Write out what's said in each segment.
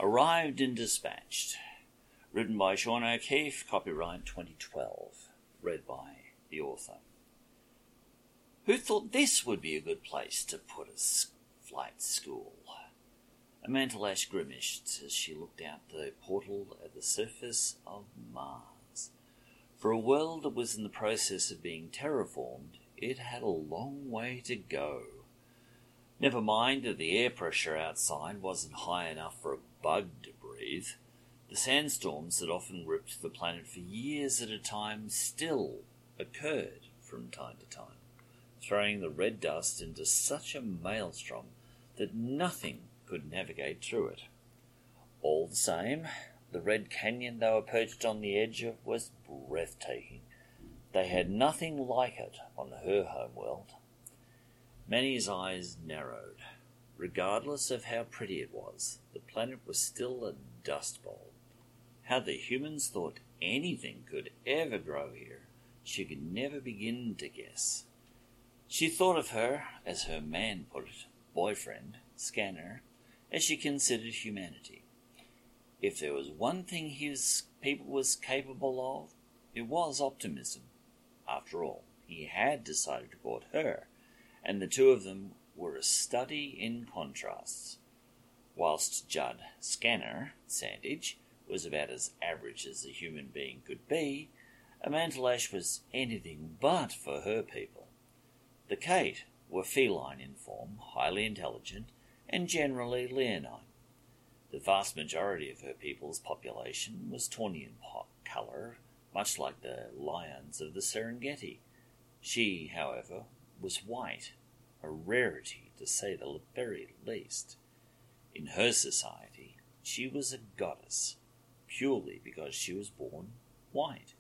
Arrived and Dispatched. Written by Sean O'Keefe, copyright 2012. Read by the author. Who thought this would be a good place to put a flight school? Amanda Lash grimaced as she looked out the portal at the surface of Mars. For a world that was in the process of being terraformed, it had a long way to go. Never mind that the air pressure outside wasn't high enough for a bug to breathe. The sandstorms that often ripped the planet for years at a time still occurred from time to time, throwing the red dust into such a maelstrom that nothing could navigate through it. All the same, the red canyon they were perched on the edge of was breathtaking. They had nothing like it on her homeworld. Manny's eyes narrowed. Regardless of how pretty it was, the planet was still a dust bowl. How the humans thought anything could ever grow here, she could never begin to guess. She thought of her, as her man put it, boyfriend, Scanner, as she considered humanity. If there was one thing his people was capable of, it was optimism. After all, he had decided to court her, and the two of them were a study in contrasts. Whilst Judd Scanner, Sandage, was about as average as a human being could be, Amanda Lash was anything but for her people. The Kate were feline in form, highly intelligent, and generally leonine. The vast majority of her people's population was tawny in colour, much like the lions of the Serengeti. She, however, was white, a rarity to say the very least. In her society, she was a goddess, purely because she was born white.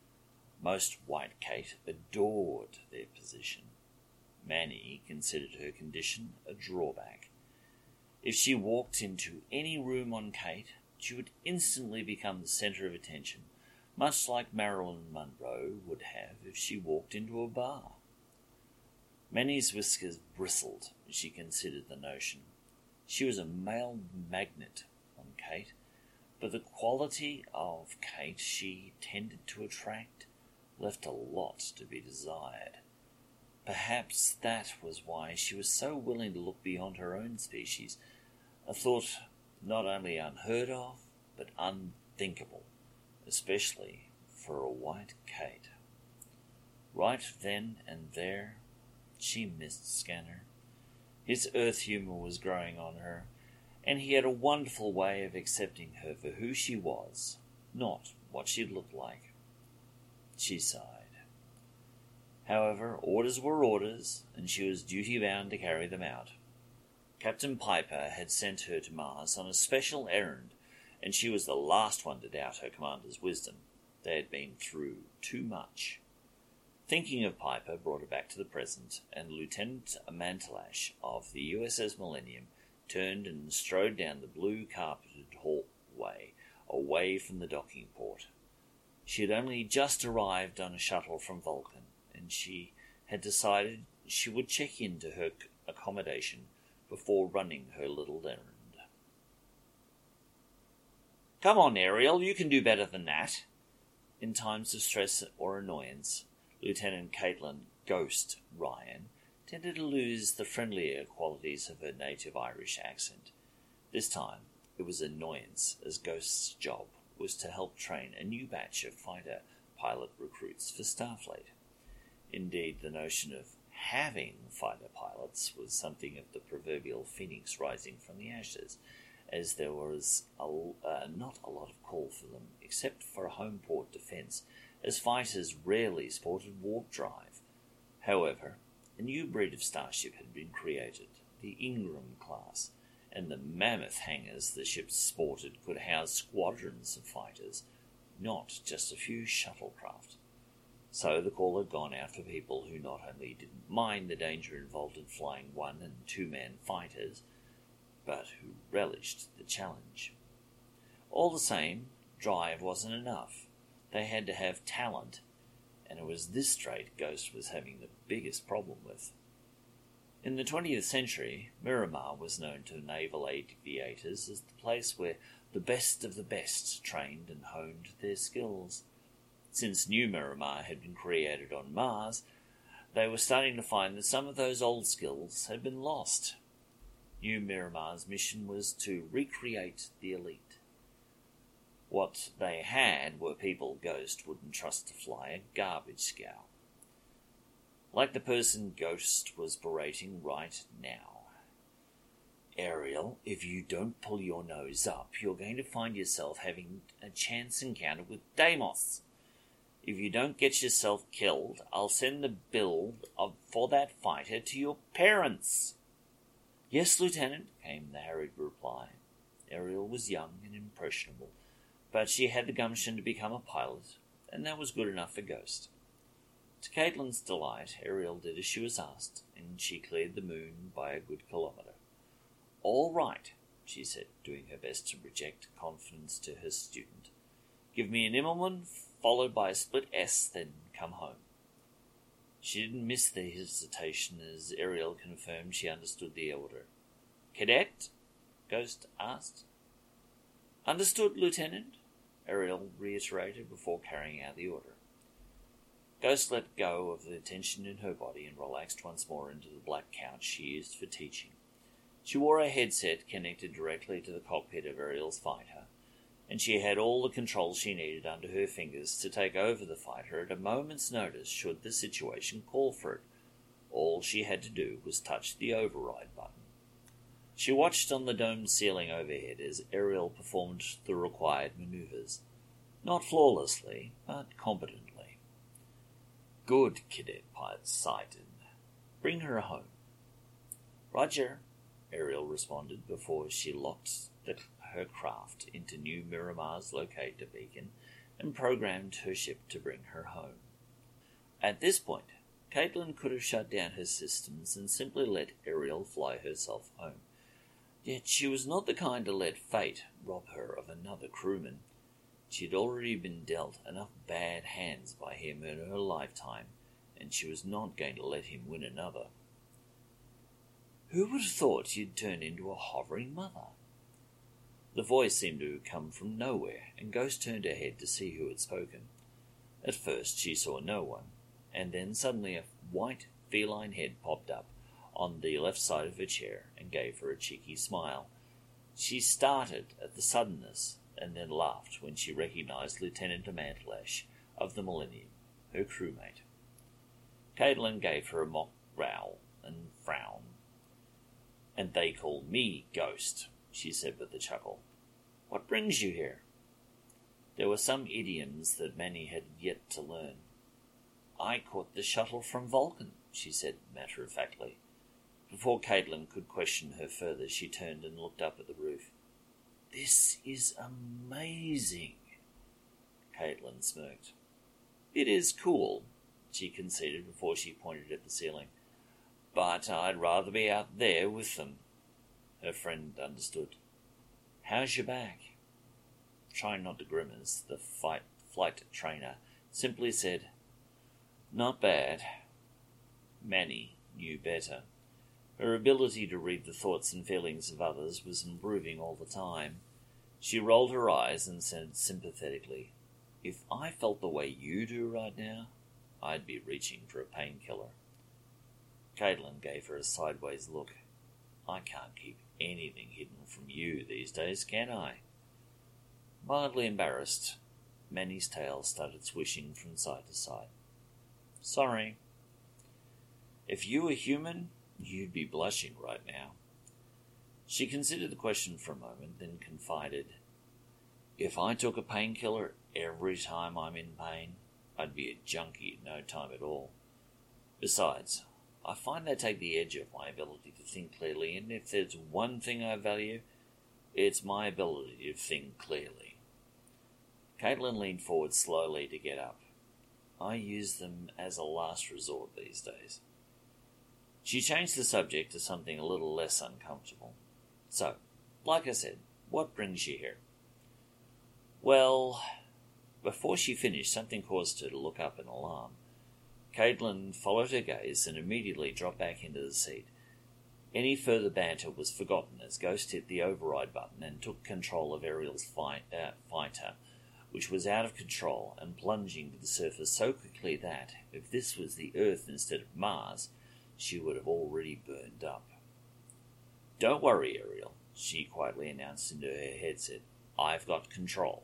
Most white Kate adored their position. Manny considered her condition a drawback. If she walked into any room on Kate, she would instantly become the centre of attention, much like Marilyn Monroe would have if she walked into a bar. Manny's whiskers bristled as she considered the notion. She was a male magnet on Kate, but the quality of Kate she tended to attract left a lot to be desired. Perhaps that was why she was so willing to look beyond her own species, a thought not only unheard of, but unthinkable, especially for a white Kate. Right then and there, she missed Scanner. His earth humour was growing on her, and he had a wonderful way of accepting her for who she was, not what she looked like. She sighed. However, orders were orders, and she was duty-bound to carry them out. Captain Piper had sent her to Mars on a special errand, and she was the last one to doubt her commander's wisdom. They had been through too much. Thinking of Piper brought her back to the present, and Lieutenant Amanda Lash of the USS Millennium turned and strode down the blue carpeted hallway away from the docking port. She had only just arrived on a shuttle from Vulcan, and she had decided she would check into her accommodation before running her little errand. "Come on, Ariel, you can do better than that." In times of stress or annoyance, Lieutenant Caitlin Ghost Ryan tended to lose the friendlier qualities of her native Irish accent. This time, it was annoyance, as Ghost's job was to help train a new batch of fighter pilot recruits for Starfleet. Indeed, the notion of having fighter pilots was something of the proverbial phoenix rising from the ashes, as there was not a lot of call for them, except for home port defence, as fighters rarely sported warp drive. However, a new breed of starship had been created, the Ingram class, and the mammoth hangars the ships sported could house squadrons of fighters, not just a few shuttlecraft. So the call had gone out for people who not only didn't mind the danger involved in flying one- and two-man fighters, but who relished the challenge. All the same, drive wasn't enough. They had to have talent, and it was this trait Ghost was having the biggest problem with. In the 20th century, Miramar was known to naval aviators as the place where the best of the best trained and honed their skills. Since New Miramar had been created on Mars, they were starting to find that some of those old skills had been lost. New Miramar's mission was to recreate the elite. What they had were people Ghost wouldn't trust to fly a garbage scow. Like the person Ghost was berating right now. Ariel, if you don't pull your nose up, you're going to find yourself having a chance encounter with Deimos. If you don't get yourself killed, I'll send the bill for that fighter to your parents. Yes, Lieutenant, came the hurried reply. Ariel was young and impressionable, but she had the gumption to become a pilot, and that was good enough for Ghost. To Caitlin's delight, Ariel did as she was asked, and she cleared the moon by a good kilometre. All right, she said, doing her best to project confidence to her student. Give me an Immelmann, followed by a split S, then come home. She didn't miss the hesitation as Ariel confirmed she understood the order. Cadet? Ghost asked. Understood, Lieutenant, Ariel reiterated before carrying out the order. Ghost let go of the tension in her body and relaxed once more into the black couch she used for teaching. She wore a headset connected directly to the cockpit of Ariel's fighter, and she had all the controls she needed under her fingers to take over the fighter at a moment's notice should the situation call for it. All she had to do was touch the override button. She watched on the domed ceiling overhead as Ariel performed the required maneuvers. Not flawlessly, but competently. Good, Cadet Pilot Sidon. Bring her home. Roger, Ariel responded before she locked her craft into New Miramar's locator beacon and programmed her ship to bring her home. At this point, Caitlin could have shut down her systems and simply let Ariel fly herself home. Yet she was not the kind to let fate rob her of another crewman. She had already been dealt enough bad hands by him in her lifetime, and she was not going to let him win another. Who would have thought you'd turn into a hovering mother? The voice seemed to come from nowhere, and Ghost turned her head to see who had spoken. At first she saw no one, and then suddenly a white feline head popped up on the left side of her chair and gave her a cheeky smile. She started at the suddenness and then laughed when she recognized Lieutenant Amantlash of the Millennium, her crewmate. Caitlin gave her a mock growl and frown. And they called me Ghost, she said with a chuckle. What brings you here? There were some idioms that Manny had yet to learn. I caught the shuttle from Vulcan, she said matter-of-factly. Before Caitlin could question her further, she turned and looked up at the roof. This is amazing, Caitlin smirked. It is cool, she conceded before she pointed at the ceiling. But I'd rather be out there with them. Her friend understood. How's your back? Trying not to grimace, the flight trainer simply said, Not bad. Manny knew better. Her ability to read the thoughts and feelings of others was improving all the time. She rolled her eyes and said sympathetically, If I felt the way you do right now, I'd be reaching for a painkiller. Caitlin gave her a sideways look. I can't keep anything hidden from you these days, can I? Mildly embarrassed, Manny's tail started swishing from side to side. Sorry. If you were human, you'd be blushing right now. She considered the question for a moment, then confided, If I took a painkiller every time I'm in pain, I'd be a junkie in no time at all. Besides, I find they take the edge off my ability to think clearly, and if there's one thing I value, it's my ability to think clearly. Caitlin leaned forward slowly to get up. I use them as a last resort these days. She changed the subject to something a little less uncomfortable. So, like I said, what brings you here? Well, before she finished, something caused her to look up in alarm. Caitlin followed her gaze and immediately dropped back into the seat. Any further banter was forgotten as Ghost hit the override button and took control of Ariel's fighter, which was out of control and plunging to the surface so quickly that, if this was the Earth instead of Mars, she would have already burned up. "Don't worry, Ariel," she quietly announced into her headset. "I've got control."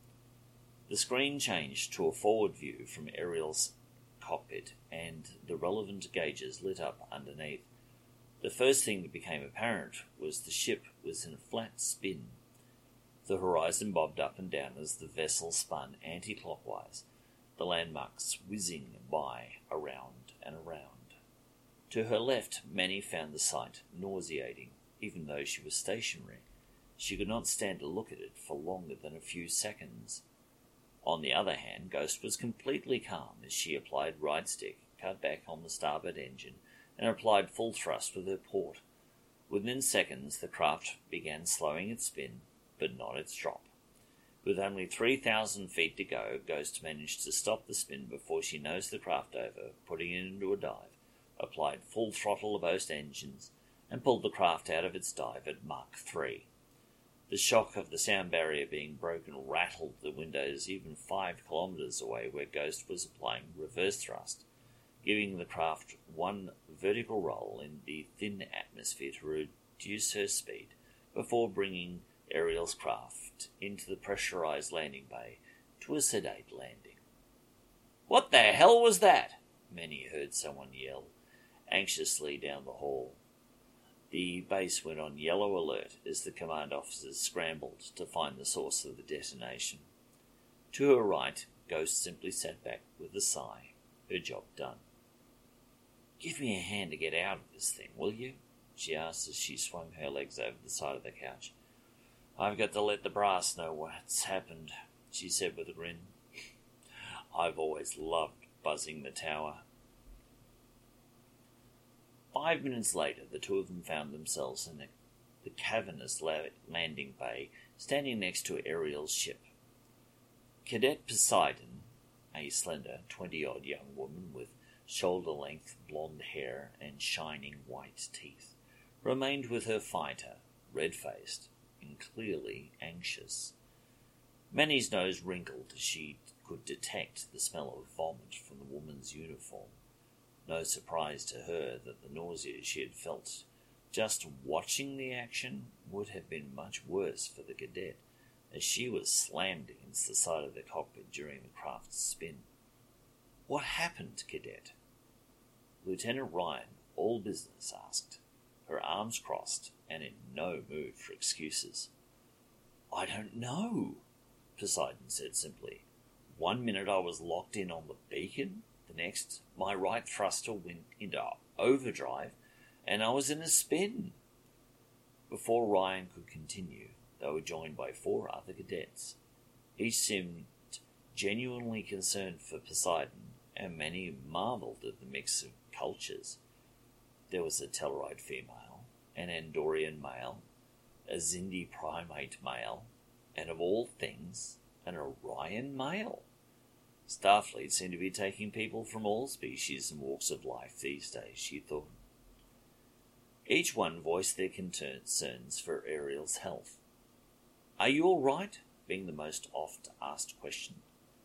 The screen changed to a forward view from Ariel's cockpit, and the relevant gauges lit up underneath. The first thing that became apparent was the ship was in a flat spin. The horizon bobbed up and down as the vessel spun anti-clockwise, the landmarks whizzing by around and around. To her left, Manny found the sight nauseating, even though she was stationary. She could not stand to look at it for longer than a few seconds. On the other hand, Ghost was completely calm as she applied right stick, cut back on the starboard engine, and applied full thrust with her port. Within seconds, the craft began slowing its spin, but not its drop. With only 3,000 feet to go, Ghost managed to stop the spin before she nosed the craft over, putting it into a dive, applied full throttle to both engines, and pulled the craft out of its dive at Mach 3. The shock of the sound barrier being broken rattled the windows even 5 kilometers away where Ghost was applying reverse thrust, giving the craft one vertical roll in the thin atmosphere to reduce her speed before bringing Ariel's craft into the pressurized landing bay to a sedate landing. "What the hell was that?" Manny heard someone yell anxiously down the hall. The base went on yellow alert as the command officers scrambled to find the source of the detonation. To her right, Ghost simply sat back with a sigh, her job done. "Give me a hand to get out of this thing, will you?" she asked as she swung her legs over the side of the couch. "I've got to let the brass know what's happened," she said with a grin. "I've always loved buzzing the tower." 5 minutes later, the two of them found themselves in the cavernous landing bay, standing next to Ariel's ship. Cadet Poseidon, a slender, 20-odd young woman with shoulder-length blonde hair and shining white teeth, remained with her fighter, red-faced and clearly anxious. Manny's nose wrinkled as she could detect the smell of vomit from the woman's uniform. No surprise to her that the nausea she had felt just watching the action would have been much worse for the cadet, as she was slammed against the side of the cockpit during the craft's spin. "What happened, Cadet?" Lieutenant Ryan, all business, asked, her arms crossed and in no mood for excuses. "I don't know," Poseidon said simply. "1 minute I was locked in on the beacon, the next my right thruster went into overdrive and I was in a spin." Before Ryan could continue, they were joined by 4 other cadets. Each seemed genuinely concerned for Poseidon, and many marveled at the mix of cultures. There was a Tellarite female, an Andorian male, a Xindi primate male, and of all things, an Orion male. Starfleet seemed to be taking people from all species and walks of life these days, she thought. Each one voiced their concerns for Ariel's health. "Are you all right?" being the most oft-asked question.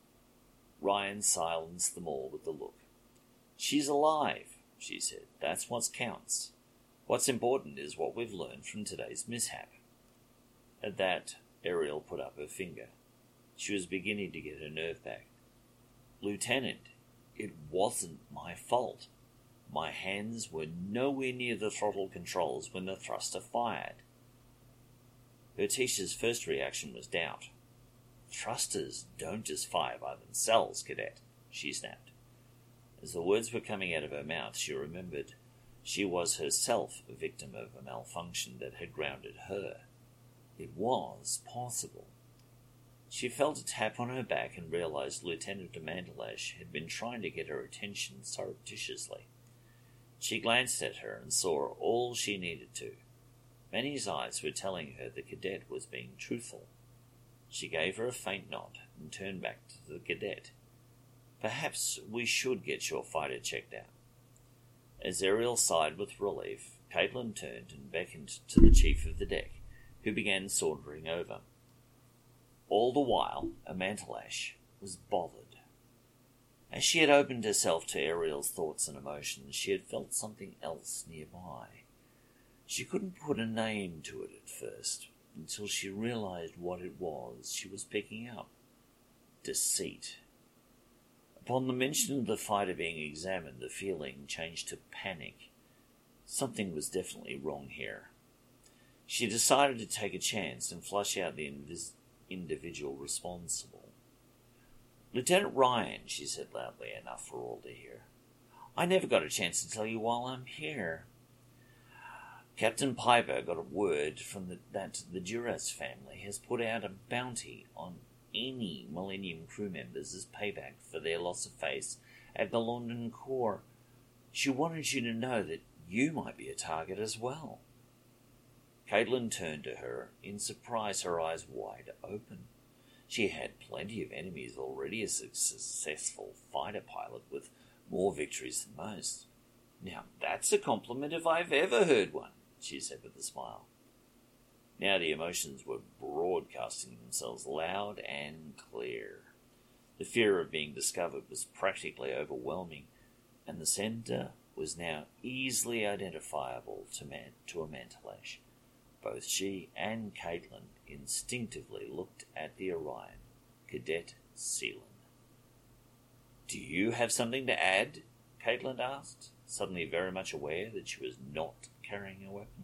Ryan silenced them all with a look. "She's alive," she said. "That's what counts. What's important is what we've learned from today's mishap." At that, Ariel put up her finger. She was beginning to get her nerve back. "Lieutenant, it wasn't my fault. My hands were nowhere near the throttle controls when the thruster fired." Her teacher's first reaction was doubt. "Thrusters don't just fire by themselves, Cadet," she snapped. As the words were coming out of her mouth, she remembered she was herself a victim of a malfunction that had grounded her. It was possible. She felt a tap on her back and realized Lieutenant de Mandelash had been trying to get her attention surreptitiously. She glanced at her and saw all she needed to. Manny's eyes were telling her the cadet was being truthful. She gave her a faint nod and turned back to the cadet. "Perhaps we should get your fighter checked out." As Ariel sighed with relief, Caitlin turned and beckoned to the chief of the deck, who began sauntering over. All the while, Amantalash was bothered. As she had opened herself to Ariel's thoughts and emotions, she had felt something else nearby. She couldn't put a name to it at first, until she realized what it was she was picking up. Deceit. Upon the mention of the fighter being examined, the feeling changed to panic. Something was definitely wrong here. She decided to take a chance and flush out the individual responsible. "Lieutenant Ryan," she said loudly enough for all to hear. "I never got a chance to tell you while I'm here. Captain Piper got a word from that the Duras family has put out a bounty on any Millennium crew members as payback for their loss of face at the London Corps. She wanted you to know that you might be a target as well." Caitlin turned to her in surprise, her eyes wide open. She had plenty of enemies already as a successful fighter pilot with more victories than most. "Now that's a compliment if I've ever heard one," she said with a smile. Now the emotions were broadcasting themselves loud and clear. The fear of being discovered was practically overwhelming, and the sender was now easily identifiable to Amantalash. Both she and Caitlin instinctively looked at the Orion, Cadet Seelan. "Do you have something to add?" Caitlin asked, suddenly very much aware that she was not carrying a weapon.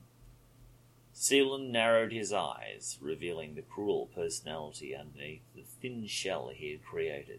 Seelan narrowed his eyes, revealing the cruel personality underneath the thin shell he had created.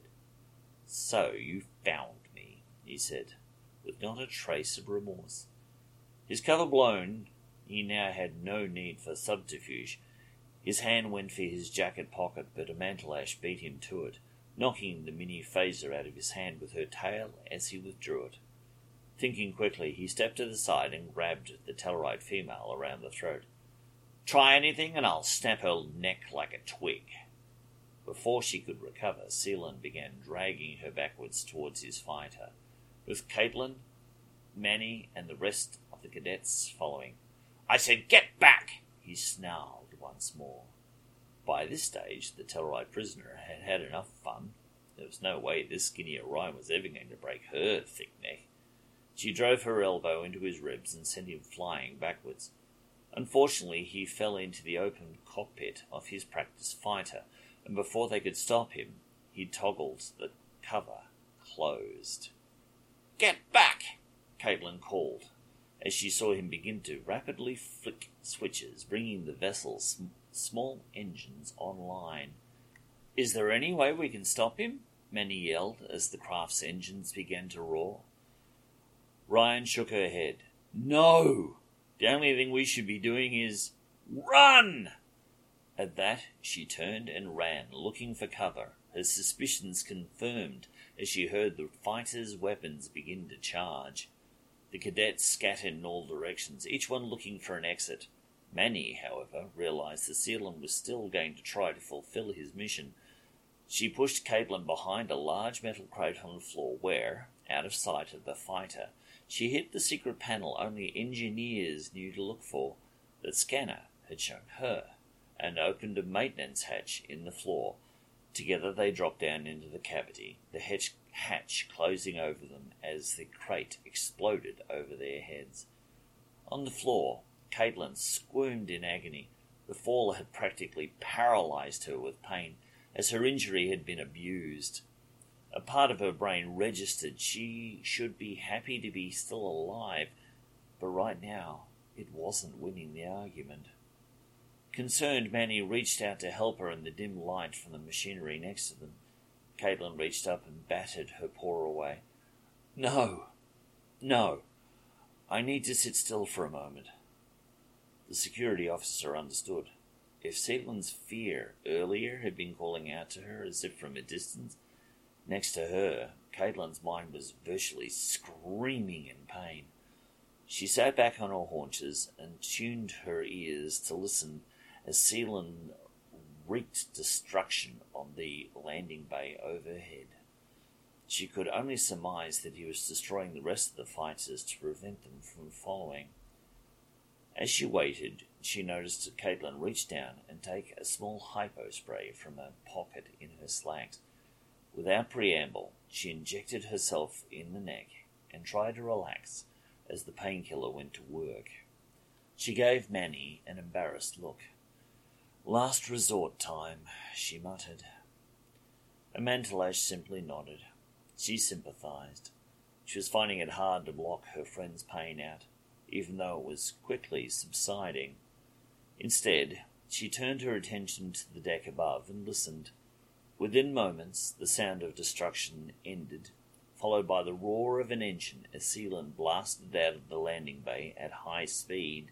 "So you found me," he said, with not a trace of remorse. His cover blown, he now had no need for subterfuge. His hand went for his jacket pocket, but Amantalash beat him to it, knocking the mini phaser out of his hand with her tail as he withdrew it. Thinking quickly, he stepped to the side and grabbed the Tellarite female around the throat. "Try anything and I'll snap her neck like a twig." Before she could recover, Seelan began dragging her backwards towards his fighter, with Caitlin, Manny, and the rest of the cadets following. "I said get back!" he snarled once more. By this stage, the Tellarite prisoner had had enough fun. There was no way this skinny Orion was ever going to break her thick neck. She drove her elbow into his ribs and sent him flying backwards. Unfortunately, he fell into the open cockpit of his practice fighter, and before they could stop him, he toggled the cover closed. "Get back!" Caitlin called, as she saw him begin to rapidly flick switches, bringing the vessel's small engines online. "Is there any way we can stop him?" Manny yelled as the craft's engines began to roar. Ryan shook her head. "No! The only thing we should be doing is run!" At that, she turned and ran, looking for cover, her suspicions confirmed as she heard the fighters' weapons begin to charge. The cadets scattered in all directions, each one looking for an exit. Manny, however, realized that Seelan was still going to try to fulfill his mission. She pushed Caitlin behind a large metal crate on the floor where, out of sight of the fighter, she hit the secret panel only engineers knew to look for. The scanner had shown her, and opened a maintenance hatch in the floor. Together they dropped down into the cavity, the hatch closing over them as the crate exploded over their heads. On the floor, Caitlin squirmed in agony. The fall had practically paralyzed her with pain, as her injury had been abused. A part of her brain registered she should be happy to be still alive, but right now it wasn't winning the argument. Concerned, Manny reached out to help her in the dim light from the machinery next to them. Caitlin reached up and battered her paw away. No, I need to sit still for a moment." The security officer understood. If Seelan's fear earlier had been calling out to her as if from a distance, next to her, Caitlin's mind was virtually screaming in pain. She sat back on her haunches and tuned her ears to listen as Seelan wreaked destruction on the landing bay overhead. She could only surmise that he was destroying the rest of the fighters to prevent them from following. As she waited, she noticed that Caitlin reached down and take a small hypo spray from a pocket in her slacks. Without preamble, she injected herself in the neck and tried to relax as the painkiller went to work. She gave Manny an embarrassed look. "Last resort time," she muttered. Amantalash simply nodded. She sympathized. She was finding it hard to block her friend's pain out, even though it was quickly subsiding. Instead, she turned her attention to the deck above and listened. Within moments, the sound of destruction ended, followed by the roar of an engine as Sealand blasted out of the landing bay at high speed.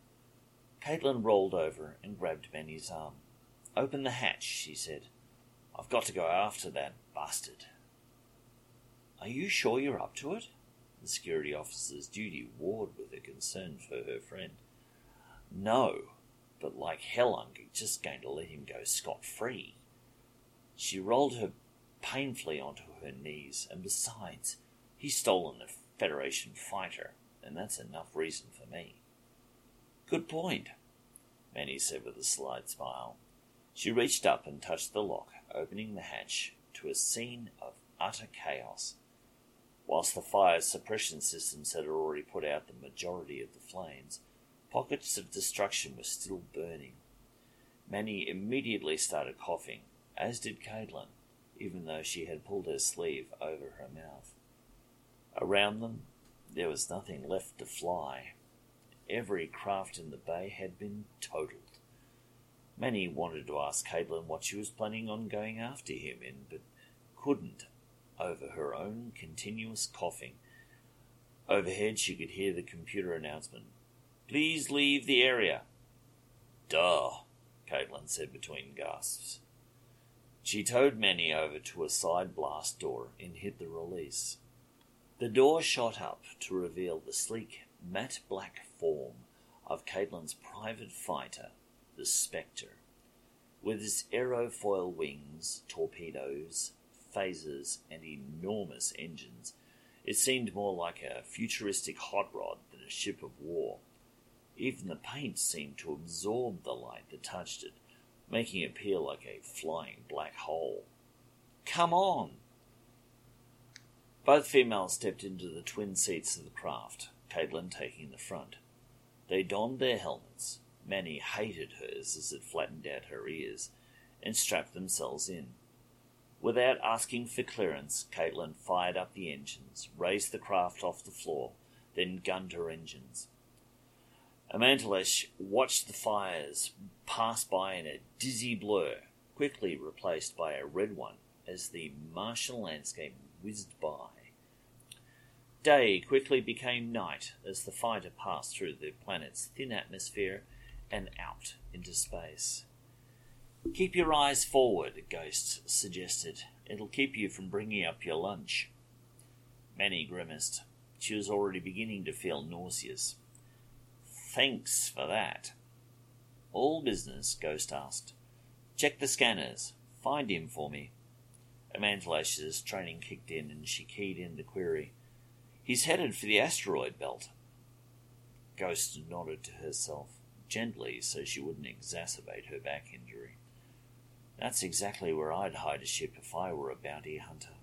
Caitlin rolled over and grabbed Manny's arm. "Open the hatch," she said. "I've got to go after that bastard." "Are you sure you're up to it?" The security officer's duty warred with a concern for her friend. "No, but like hell I'm just going to let him go scot-free." She rolled her painfully onto her knees, and besides, he's stolen a Federation fighter, and that's enough reason for me. "Good point," Manny said with a slight smile. She reached up and touched the lock, opening the hatch to a scene of utter chaos. Whilst the fire suppression systems had already put out the majority of the flames, pockets of destruction were still burning. Manny immediately started coughing, as did Caitlin, even though she had pulled her sleeve over her mouth. Around them, there was nothing left to fly. Every craft in the bay had been totaled. Manny wanted to ask Caitlin what she was planning on going after him in, but couldn't, over her own continuous coughing. Overhead she could hear the computer announcement, "Please leave the area." "Duh," Caitlin said between gasps. She towed Manny over to a side blast door and hit the release. The door shot up to reveal the sleek, matte black form of Caitlin's private fighter, the Spectre. With its aerofoil wings, torpedoes, phasers, and enormous engines, it seemed more like a futuristic hot rod than a ship of war. Even the paint seemed to absorb the light that touched it, making it appear like a flying black hole. "Come on!" Both females stepped into the twin seats of the craft, Caitlin taking the front. They donned their helmets. Manny hated hers as it flattened out her ears, and strapped themselves in. Without asking for clearance, Caitlin fired up the engines, raised the craft off the floor, then gunned her engines. Amantalash watched the fires pass by in a dizzy blur, quickly replaced by a red one as the martial landscape whizzed by. Day quickly became night as the fighter passed through the planet's thin atmosphere and out into space. "Keep your eyes forward," Ghost suggested. "It'll keep you from bringing up your lunch." Manny grimaced. She was already beginning to feel nauseous. "Thanks for that." "All business?" Ghost asked. "Check the scanners. Find him for me." Amantalash's training kicked in and she keyed in the query. "He's headed for the asteroid belt." Ghost nodded to herself, gently so she wouldn't exacerbate her back injury. "That's exactly where I'd hide a ship if I were a bounty hunter."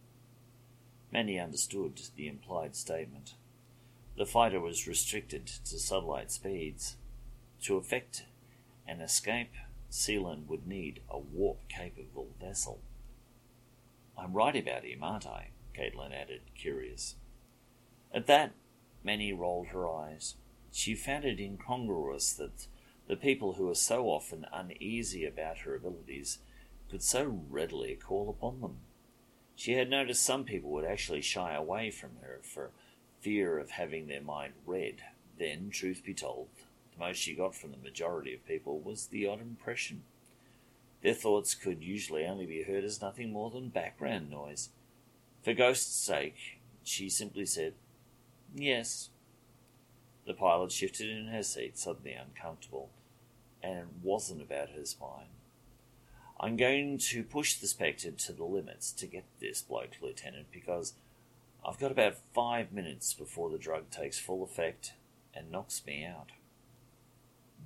Manny understood the implied statement. The fighter was restricted to satellite speeds. To effect an escape, Sealand would need a warp-capable vessel. "I'm right about him, aren't I?" Caitlin added, curious. At that, Manny rolled her eyes. She found it incongruous that the people who were so often uneasy about her abilities could so readily call upon them. She had noticed some people would actually shy away from her for fear of having their mind read. Then, truth be told, the most she got from the majority of people was the odd impression. Their thoughts could usually only be heard as nothing more than background noise. For Ghost's sake, she simply said, "Yes." The pilot shifted in her seat, suddenly uncomfortable, and it wasn't about her spine. "I'm going to push the Spectre to the limits to get this bloke, Lieutenant, because I've got about 5 minutes before the drug takes full effect and knocks me out."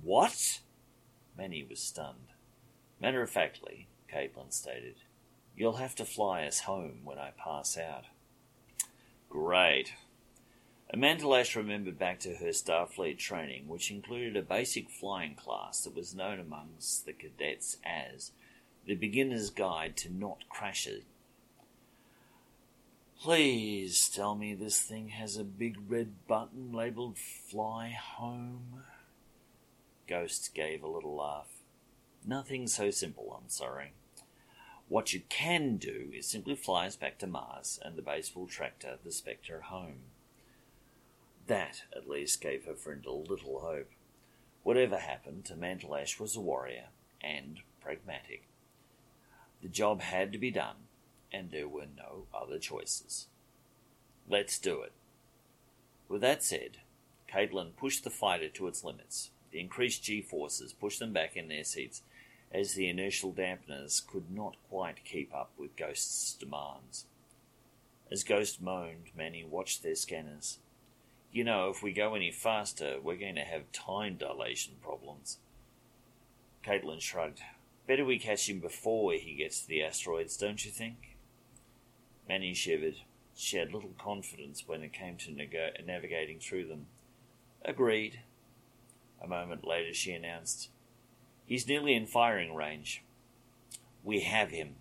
What? Manny was stunned. Matter-of-factly, Caitlin stated, you'll have to fly us home when I pass out. Great. Amanda Lash remembered back to her Starfleet training, which included a basic flying class that was known amongst the cadets as the Beginner's Guide to Not Crashing. Please tell me this thing has a big red button labelled Fly Home. Ghost gave a little laugh. Nothing so simple, I'm sorry. What you can do is simply fly us back to Mars, and the base will tractor the Spectre home. That, at least, gave her friend a little hope. Whatever happened, Amanda Lash was a warrior, and pragmatic. The job had to be done, and there were no other choices. Let's do it. With that said, Caitlin pushed the fighter to its limits. The increased G-forces pushed them back in their seats, as the inertial dampeners could not quite keep up with Ghost's demands. As Ghost moaned, Manny watched their scanners. You know, if we go any faster, we're going to have time dilation problems. Caitlin shrugged. Better we catch him before he gets to the asteroids, don't you think? Manny shivered. She had little confidence when it came to navigating through them. Agreed. A moment later she announced, He's nearly in firing range. We have him.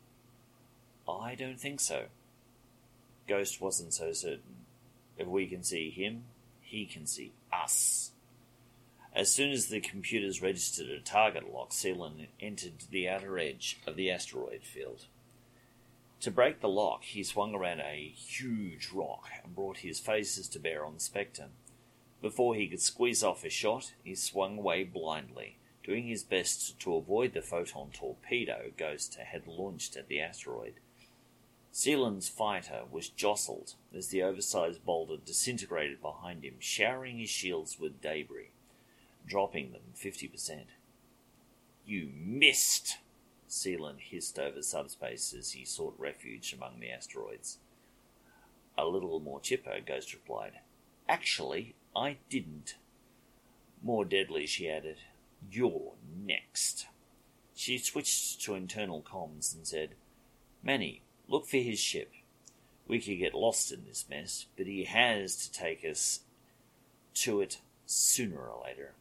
I don't think so. Ghost wasn't so certain. If we can see him, he can see us. As soon as the computers registered a target lock, Seelan entered the outer edge of the asteroid field. To break the lock, he swung around a huge rock and brought his phases to bear on the Spectre. Before he could squeeze off a shot, he swung away blindly, doing his best to avoid the photon torpedo Ghost had launched at the asteroid. Seelan's fighter was jostled as the oversized boulder disintegrated behind him, showering his shields with debris, dropping them 50%. You missed! Seelan hissed over subspace as he sought refuge among the asteroids. A little more chipper, Ghost replied. Actually, I didn't. More deadly, she added. You're next. She switched to internal comms and said, Manny, look for his ship. We could get lost in this mess, but he has to take us to it sooner or later.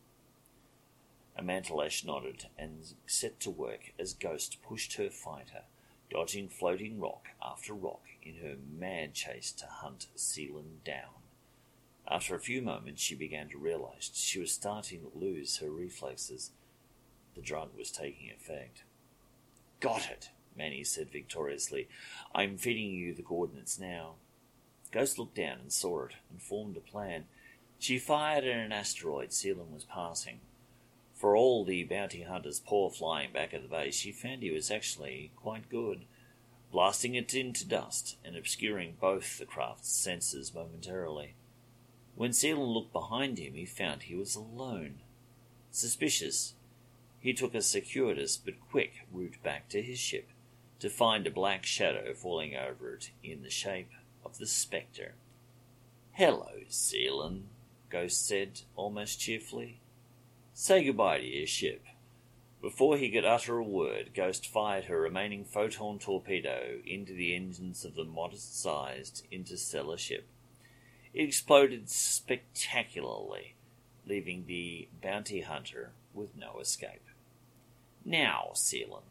Amanda Lash nodded and set to work as Ghost pushed her fighter, dodging floating rock after rock in her mad chase to hunt Seelan down. After a few moments, she began to realize she was starting to lose her reflexes. The drug was taking effect. Got it, Manny said victoriously. I'm feeding you the coordinates now. Ghost looked down and saw it and formed a plan. She fired at an asteroid Seelan was passing. For all the bounty hunter's poor flying back at the base, she found he was actually quite good, blasting it into dust and obscuring both the craft's sensors momentarily. When Seelan looked behind him, he found he was alone. Suspicious, he took a circuitous but quick route back to his ship to find a black shadow falling over it in the shape of the Spectre. Hello, Seelan, Ghost said, almost cheerfully. Say goodbye to your ship. Before he could utter a word, Ghost fired her remaining photon torpedo into the engines of the modest-sized interstellar ship. It exploded spectacularly, leaving the bounty hunter with no escape. Now, Seelan,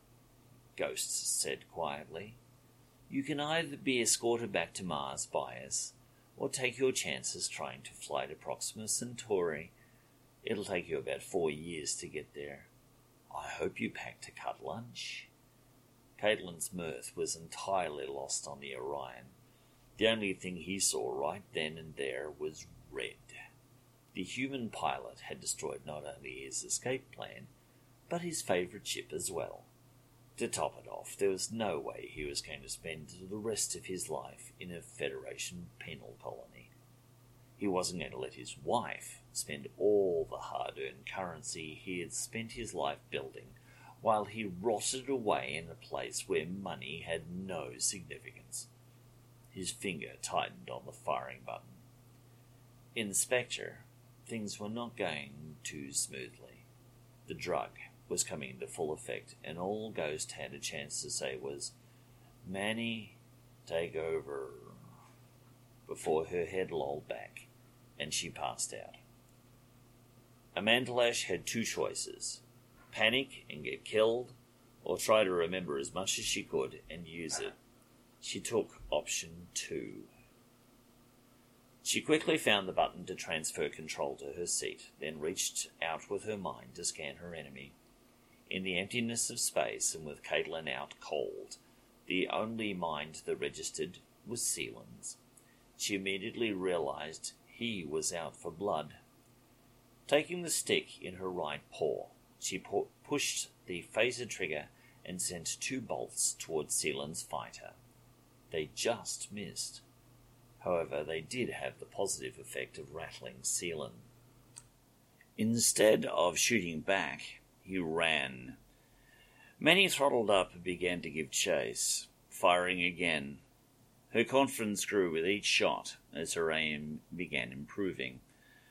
Ghost said quietly, you can either be escorted back to Mars by us, or take your chances trying to fly to Proxima Centauri. It'll take you about 4 years to get there. I hope you packed a cut lunch. Caitlin's mirth was entirely lost on the Orion. The only thing he saw right then and there was red. The human pilot had destroyed not only his escape plan, but his favourite ship as well. To top it off, there was no way he was going to spend the rest of his life in a Federation penal colony. He wasn't going to let his wife spend all the hard-earned currency he had spent his life building while he rotted away in a place where money had no significance. His finger tightened on the firing button. In the Spectre, things were not going too smoothly. The drug was coming into full effect, and all Ghost had a chance to say was, "Manny, take over," before her head lolled back, and she passed out. Amanda Lash had two choices: panic and get killed, or try to remember as much as she could and use it. She took option 2. She quickly found the button to transfer control to her seat, then reached out with her mind to scan her enemy. In the emptiness of space, and with Caitlin out cold, the only mind that registered was Seelan's. She immediately realized he was out for blood. Taking the stick in her right paw, she pushed the phaser trigger and sent 2 bolts towards Seelan's fighter. They just missed. However, they did have the positive effect of rattling Seelan. Instead of shooting back, he ran. Manny throttled up and began to give chase, firing again. Her confidence grew with each shot as her aim began improving.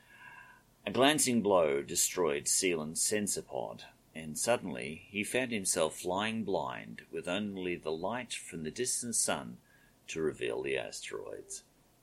A glancing blow destroyed Seelan's sensor pod, and suddenly he found himself flying blind with only the light from the distant sun to reveal the asteroids.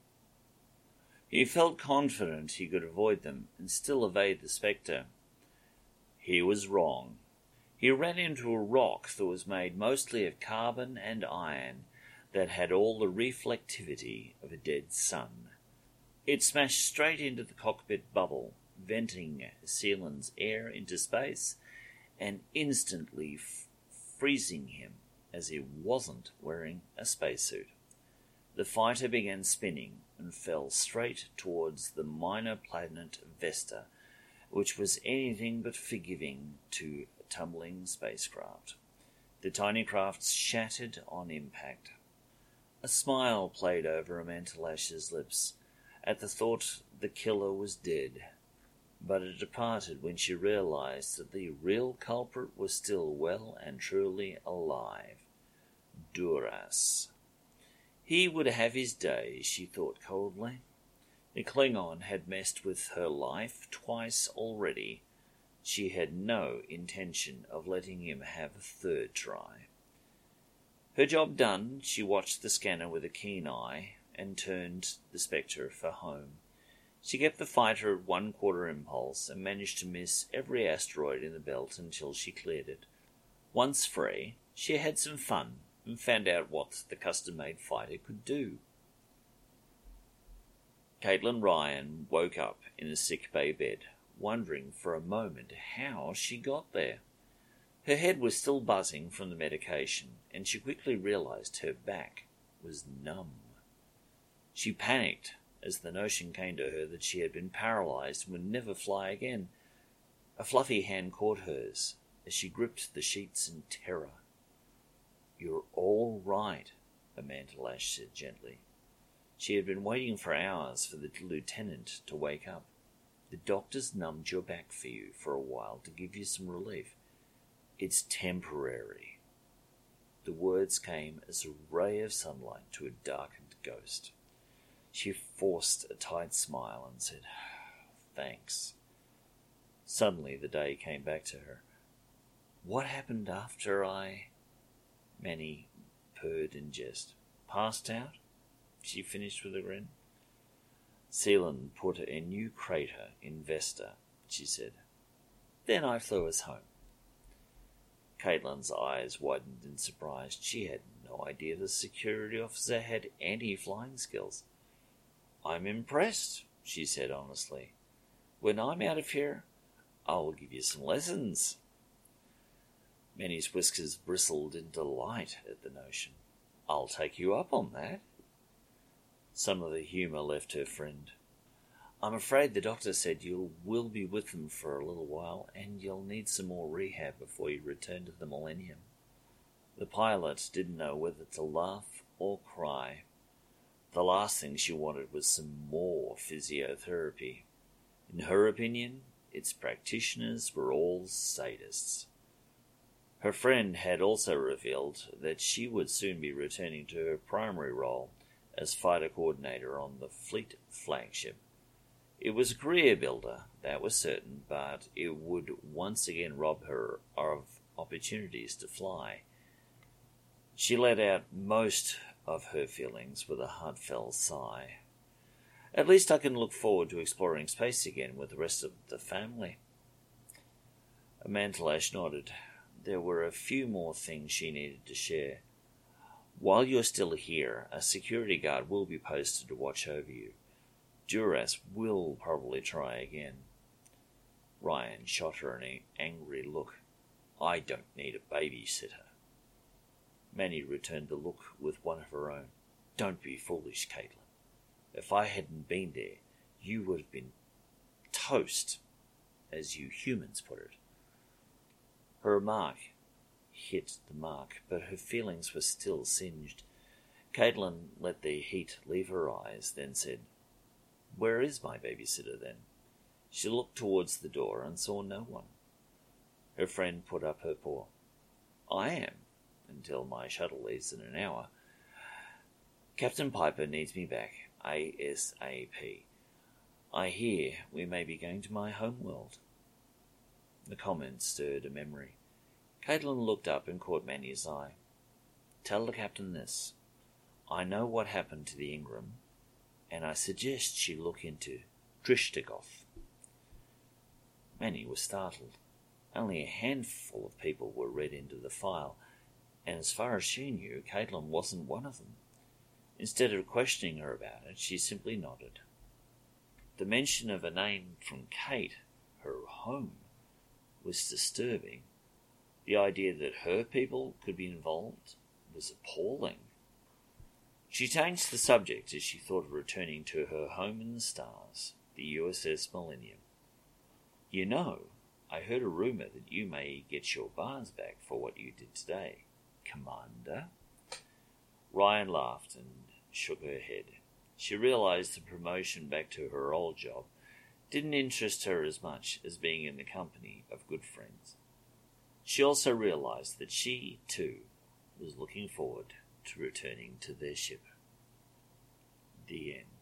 He felt confident he could avoid them and still evade the Spectre. He was wrong. He ran into a rock that was made mostly of carbon and iron that had all the reflectivity of a dead sun. It smashed straight into the cockpit bubble, venting Seelan's air into space and instantly freezing him as he wasn't wearing a spacesuit. The fighter began spinning and fell straight towards the minor planet Vesta, which was anything but forgiving to a tumbling spacecraft. The tiny craft shattered on impact. A smile played over Amanda Lash's lips at the thought the killer was dead, but it departed when she realized that the real culprit was still well and truly alive. Duras. He would have his day, she thought coldly. The Klingon had messed with her life twice already. She had no intention of letting him have a third try. Her job done, she watched the scanner with a keen eye and turned the Spectre for home. She kept the fighter at 1/4 impulse and managed to miss every asteroid in the belt until she cleared it. Once free, she had some fun and found out what the custom-made fighter could do. Caitlin Ryan woke up in a sick-bay bed, wondering for a moment how she got there. Her head was still buzzing from the medication, and she quickly realized her back was numb. She panicked as the notion came to her that she had been paralyzed and would never fly again. A fluffy hand caught hers as she gripped the sheets in terror. "You're all right," Amanda Lash said gently. She had been waiting for hours for the lieutenant to wake up. "The doctors numbed your back for you for a while to give you some relief. It's temporary." The words came as a ray of sunlight to a darkened ghost. She forced a tight smile and said, "Thanks." Suddenly the day came back to her. "What happened after I—" Manny purred in jest. "Passed out?" she finished with a grin. "Seelan put a new crater in Vesta," she said. "Then I flew us home." Caitlin's eyes widened in surprise. She had no idea the security officer had any flying skills. "I'm impressed," she said honestly. "When I'm out of here, I'll give you some lessons." Manny's whiskers bristled in delight at the notion. "I'll take you up on that." Some of the humour left her friend. "I'm afraid the doctor said you will be with them for a little while, and you'll need some more rehab before you return to the Millennium." The pilot didn't know whether to laugh or cry. The last thing she wanted was some more physiotherapy. In her opinion, its practitioners were all sadists. Her friend had also revealed that she would soon be returning to her primary role as fighter coordinator on the fleet flagship. It was a career builder, that was certain, but it would once again rob her of opportunities to fly. She let out most of her feelings with a heartfelt sigh. At least I can look forward to exploring space again with the rest of the family. Mantelash nodded. There were a few more things she needed to share. While you're still here, a security guard will be posted to watch over you. Duras will probably try again. Ryan shot her an angry look. I don't need a babysitter. Manny returned the look with one of her own. Don't be foolish, Caitlin. If I hadn't been there, you would have been toast, as you humans put it. Her remark hit the mark, but her feelings were still singed. Caitlin let the heat leave her eyes, then said, Where is my babysitter, then? She looked towards the door and saw no one. Her friend put up her paw. I am, until my shuttle leaves in an hour. Captain Piper needs me back, ASAP. I hear we may be going to my homeworld. The comment stirred a memory. Caitlin looked up and caught Manny's eye. Tell the captain this. I know what happened to the Ingram, and I suggest she look into Drishtigov. Manny was startled. Only a handful of people were read into the file, and as far as she knew, Caitlin wasn't one of them. Instead of questioning her about it, she simply nodded. The mention of a name from Kate, her home, was disturbing. The idea that her people could be involved was appalling. She changed the subject as she thought of returning to her home in the stars, the USS Millennium. You know, I heard a rumor that you may get your bars back for what you did today, Commander. Ryan laughed and shook her head. She realized the promotion back to her old job didn't interest her as much as being in the company of good friends. She also realized that she, too, was looking forward to returning to their ship. The end.